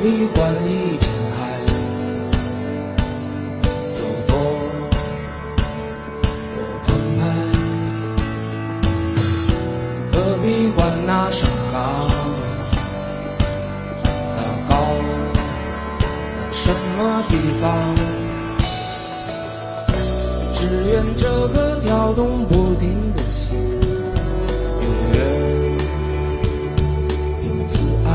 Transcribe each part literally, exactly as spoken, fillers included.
必管一片海有多么澎湃，何必管那山岗它高在什么地方，只愿这颗跳动不停的心永远有慈爱，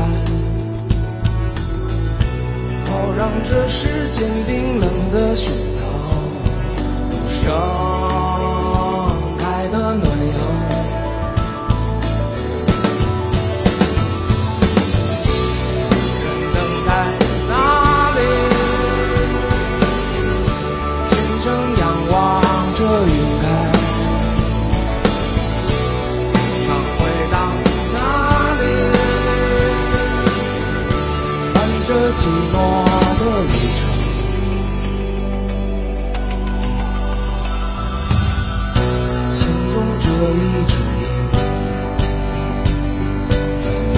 好让这世间冰冷的胸膛有盛开的暖阳。人等在哪里？虔诚仰望着云开，常回到哪里？伴着寂寞的旅程，心中这一整夜，怎么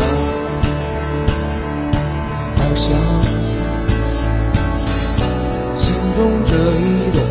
也要想，心中这一段